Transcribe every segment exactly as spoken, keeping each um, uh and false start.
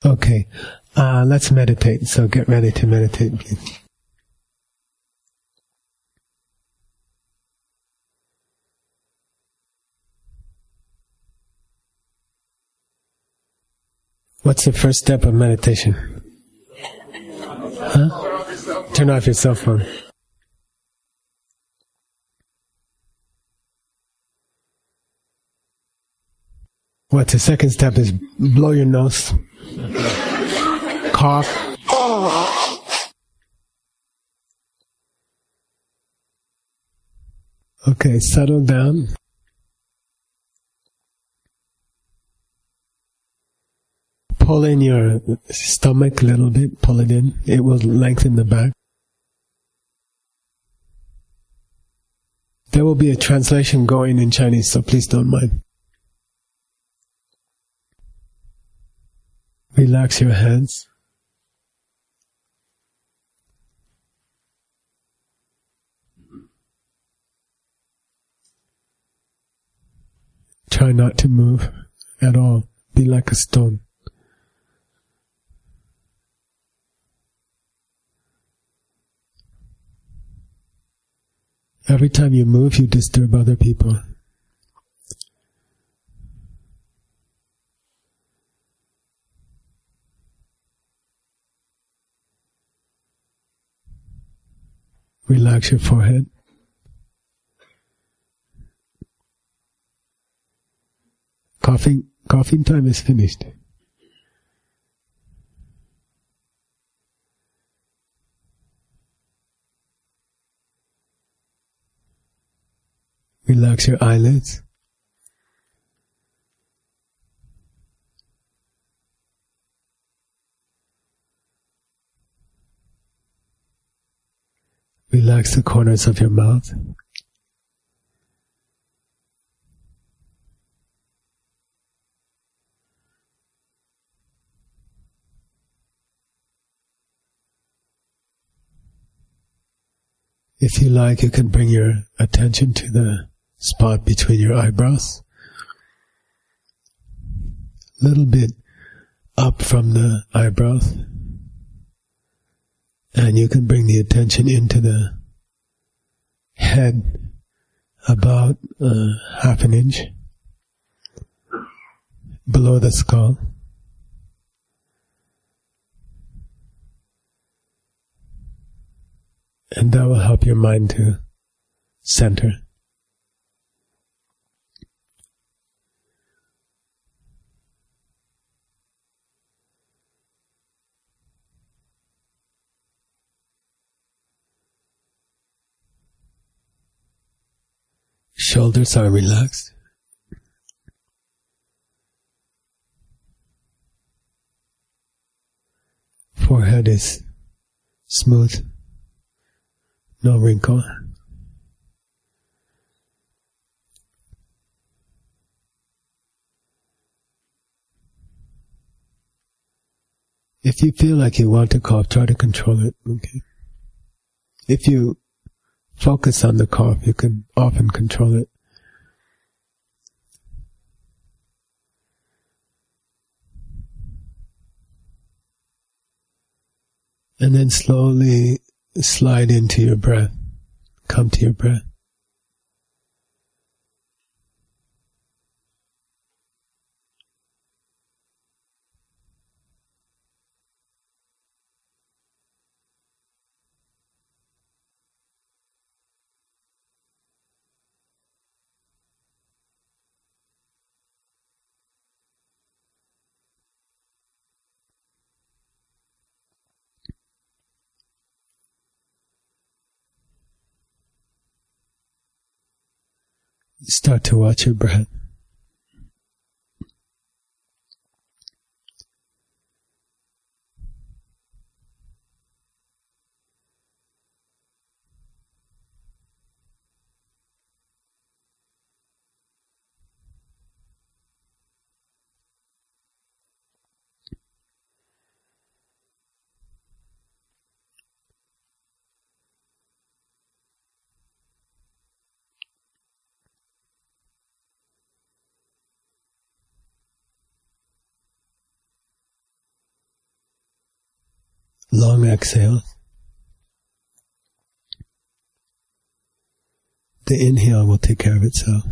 Okay, uh, let's meditate. So get ready to meditate, please. What's the first step of meditation? Huh? Turn off your cell phone. What's the second step is blow your nose. Cough. Okay, settle down. Pull in your stomach a little bit, pull it in. It will lengthen the back. There will be a translation going in Chinese, so please don't mind. Relax your hands. Try not to move at all. Be like a stone. Every time you move, you disturb other people. Relax your forehead. Coughing, coughing time is finished. Relax your eyelids. Relax the corners of your mouth. If you like, you can bring your attention to the spot between your eyebrows. A little bit up from the eyebrows. And you can bring the attention into the head about uh, half an inch below the skull. And that will help your mind to center. Shoulders are relaxed. Forehead is smooth. No wrinkle. If you feel like you want to cough, try to control it. Okay. If you focus on the cough, you can often control it. And then slowly slide into your breath. Come to your breath. Start to watch your breath. long exhale. The inhale will take care of itself.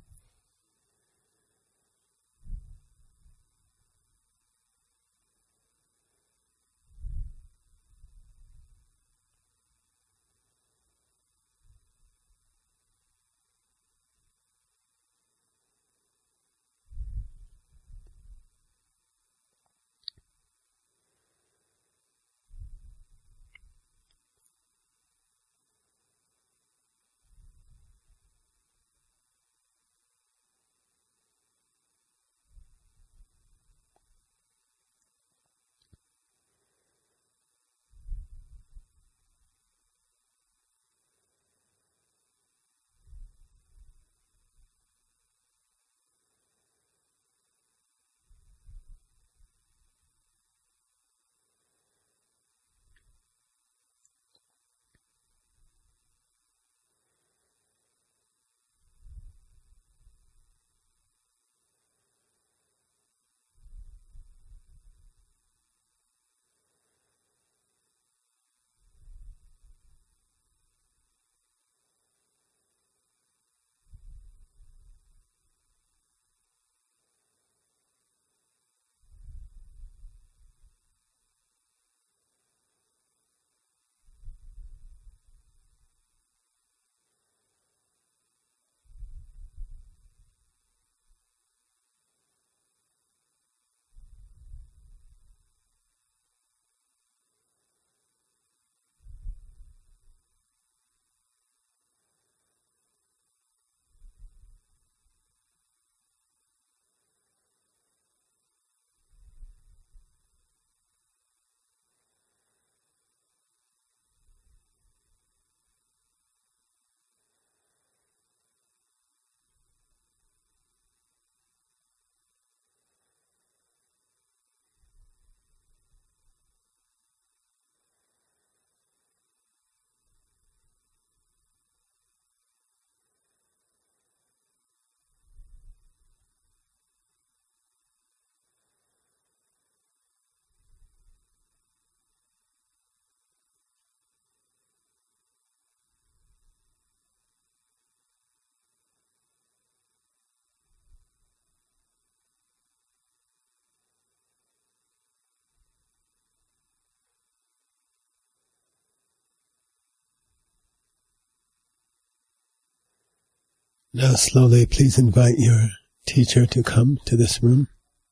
Now slowly, please invite your teacher to come to this room.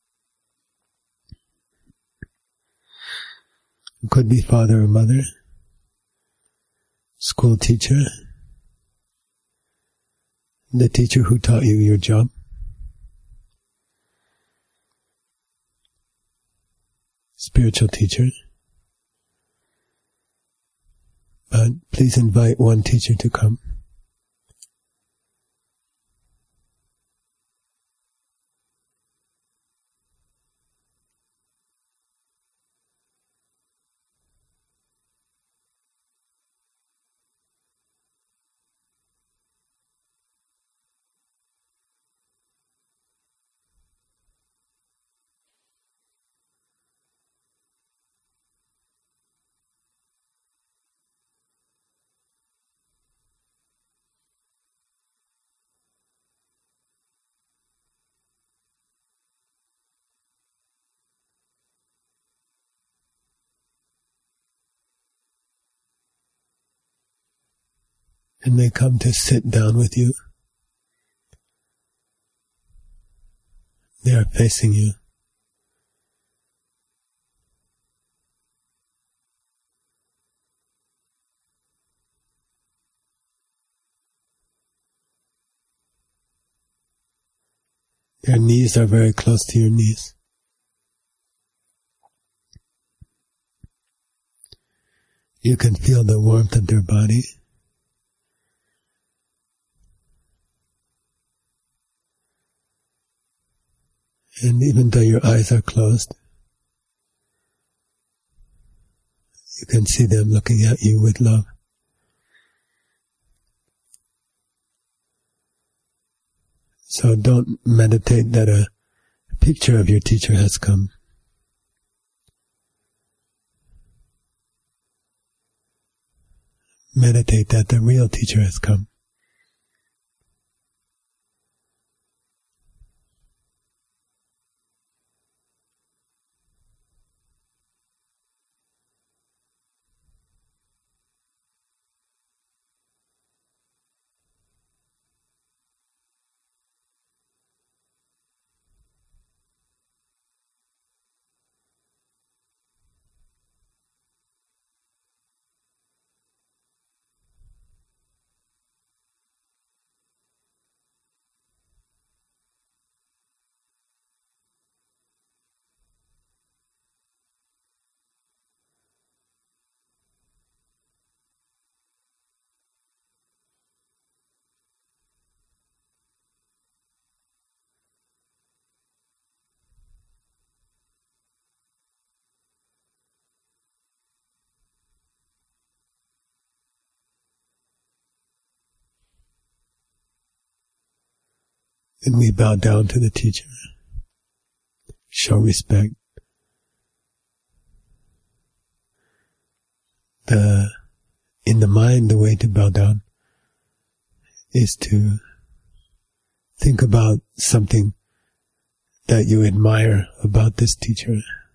It could be father or mother, school teacher, the teacher who taught you your job, spiritual teacher. But please invite one teacher to come. And they come to sit down with you. They are facing you. Their knees are very close to your knees. You can feel the warmth of their body. And even though your eyes are closed, you can see them looking at you with love. So don't meditate that a picture of your teacher has come. meditate that the real teacher has come. And we bow down to the teacher, show respect. The, in the mind, the way to bow down is to think about something that you admire about this teacher.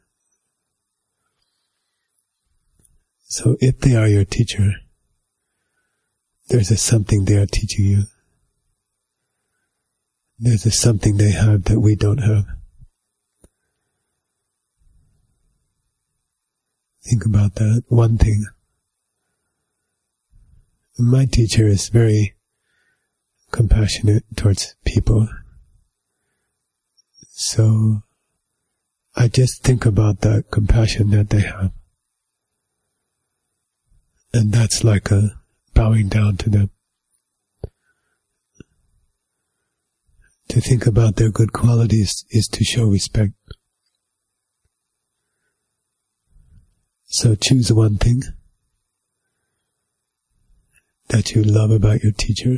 So if they are your teacher, there's a something they are teaching you. There's a something they have that we don't have. Think about that. One thing. My teacher is very compassionate towards people. So I just think about that compassion that they have. And that's like a bowing down to them. To think about their good qualities is to show respect. So choose one thing that you love about your teacher.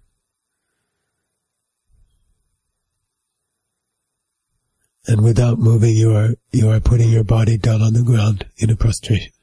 And without moving, you are, you are putting your body down on the ground in a prostration.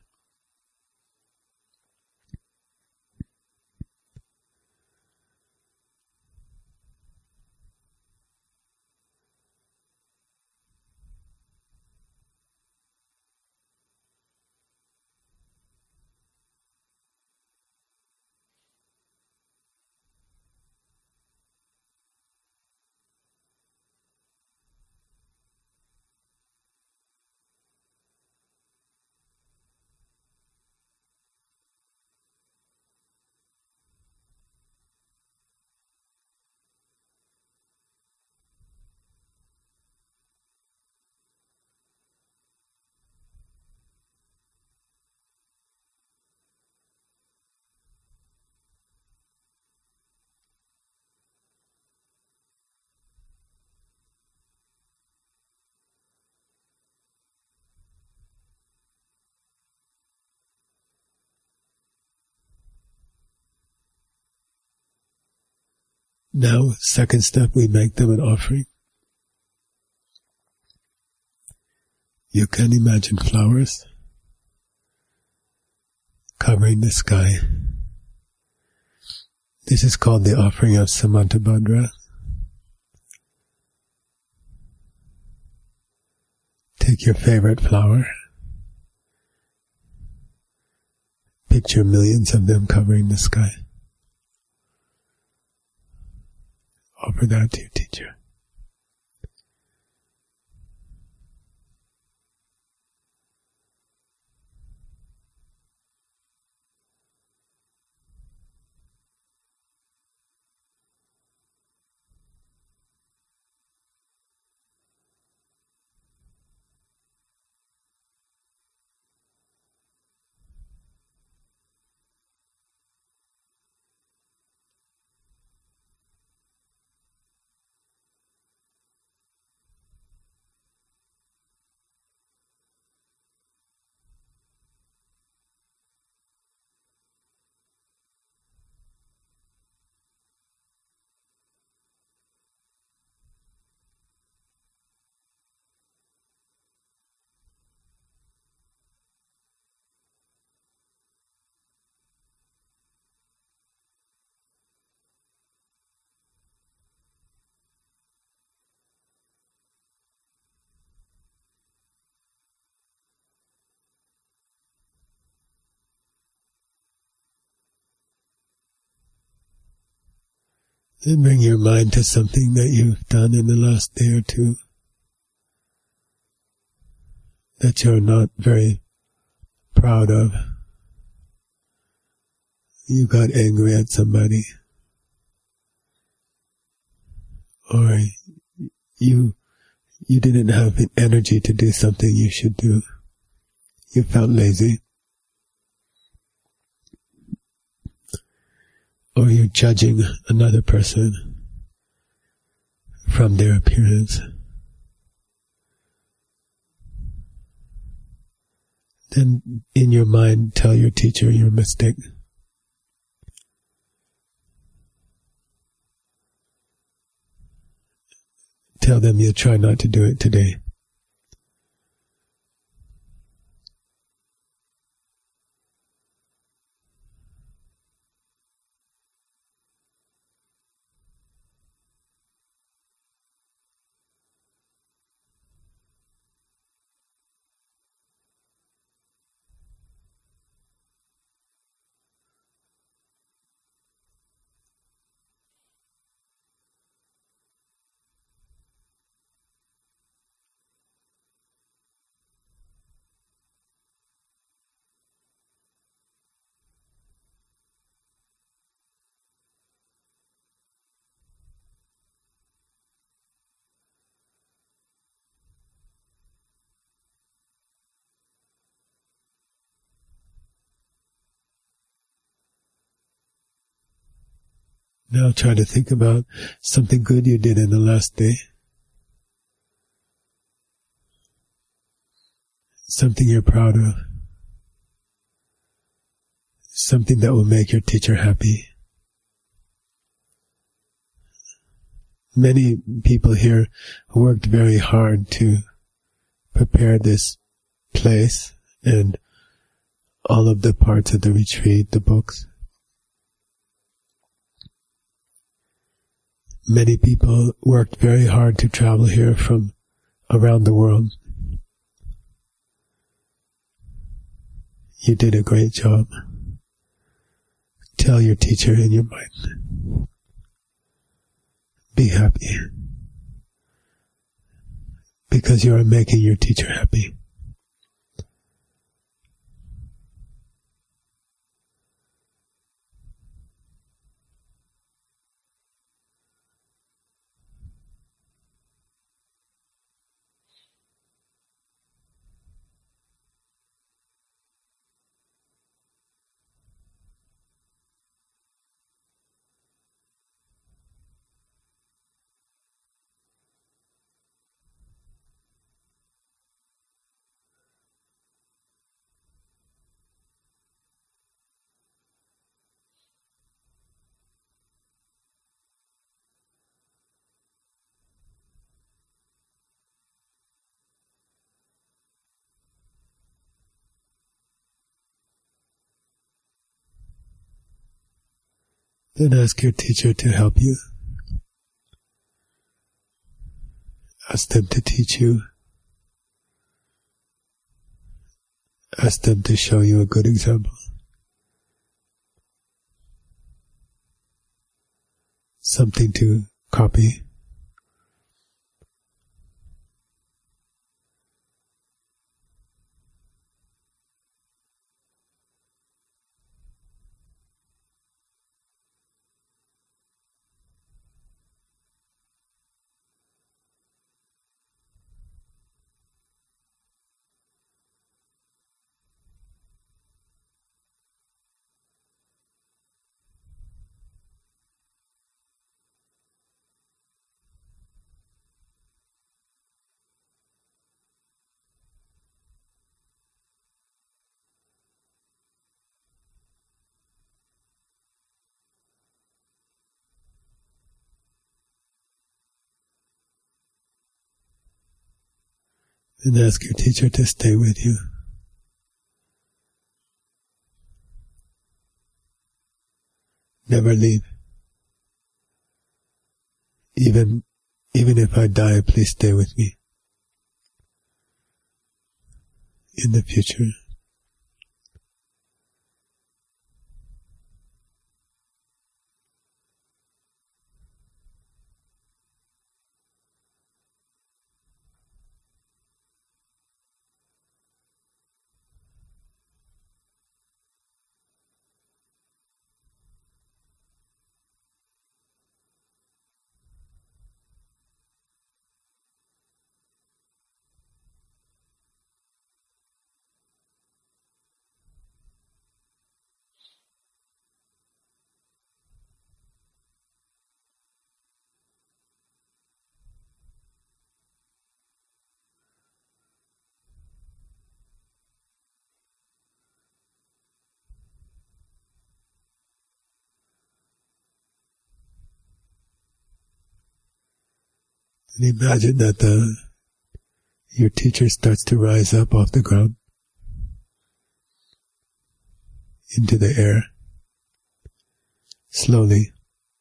Now, second step, we make them an offering. You can imagine flowers covering the sky. This is called the offering of Samantabhadra. Take your favorite flower. Picture millions of them covering the sky. Offer that to your teacher. And bring your mind to something that you've done in the last day or two that you're not very proud of. You got angry at somebody, or you you didn't have energy to do something you should do. You felt lazy. Or you're judging another person from their appearance. Then in your mind tell your teacher your mistake. Tell them you'll try not to do it today. Now try to think about something good you did in the last day. Something you're proud of. Something that will make your teacher happy. Many people here worked very hard to prepare this place and all of the parts of the retreat, the books. Many people worked very hard to travel here from around the world. You did a great job. Tell your teacher in your mind. Be happy. Because you are making your teacher happy. Then ask your teacher to help you. Ask them to teach you. Ask them to show you a good example. Something to copy. And ask your teacher to stay with you. Never leave. Even, even if I die, please stay with me. In the future. And imagine that the your teacher starts to rise up off the ground into the air, slowly.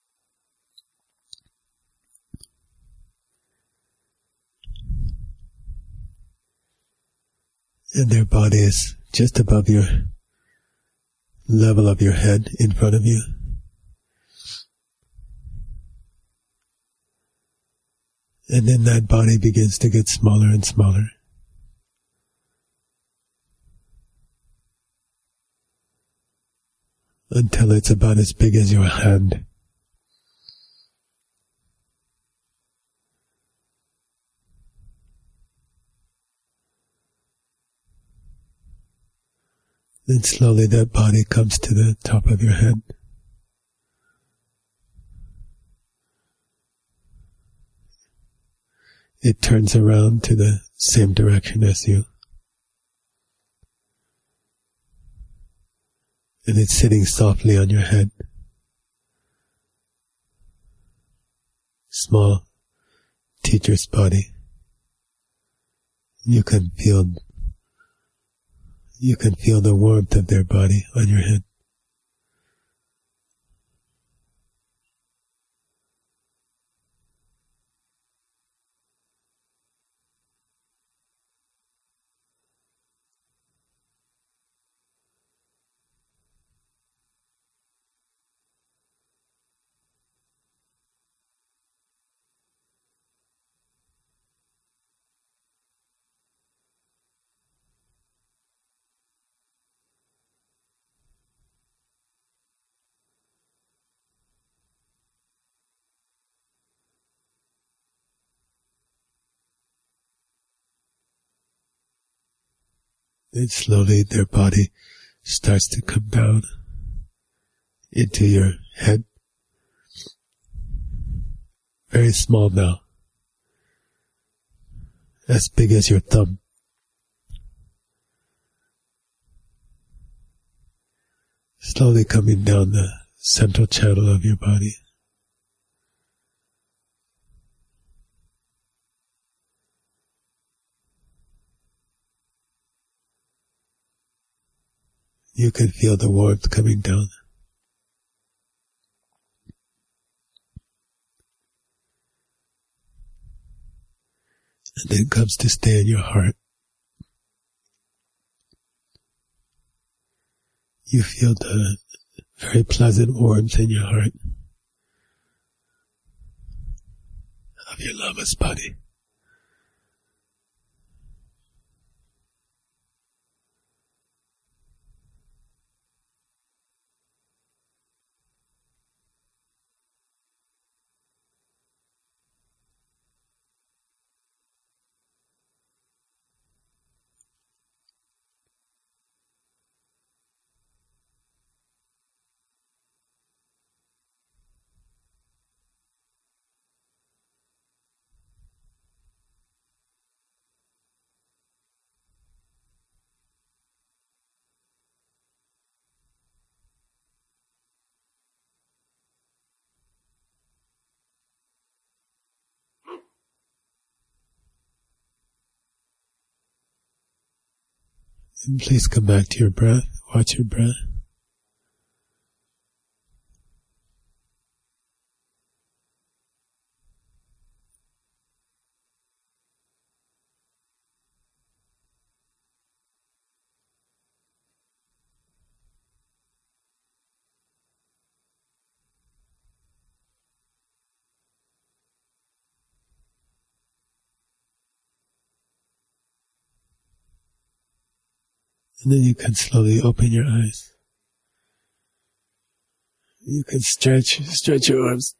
And their body is just above your level of your head, in front of you. And then that body begins to get smaller and smaller. Until it's about as big as your hand. Then slowly that body comes to the top of your head. It turns around to the same direction as you. And it's sitting softly on your head. Small teacher's body. You can feel You can feel the warmth of their body on your head. And slowly their body starts to come down into your head. Very small now. As big as your thumb. Slowly coming down the central channel of your body. You can feel the warmth coming down. And then comes to stay in your heart. You feel the very pleasant warmth in your heart of your Lama's body. And please come back to your breath. Watch your breath. And then you can slowly open your eyes. You can stretch, stretch your arms.